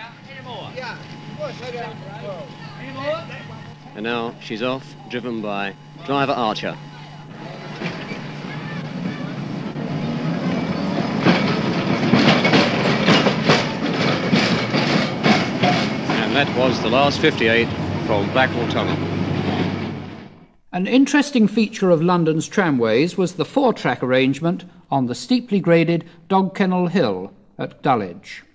And now she's off, driven by driver Archer. And that was the last 58 from Blackwall Tunnel. An interesting feature of London's tramways was the four-track arrangement on the steeply graded Dog Kennel Hill at Dulwich.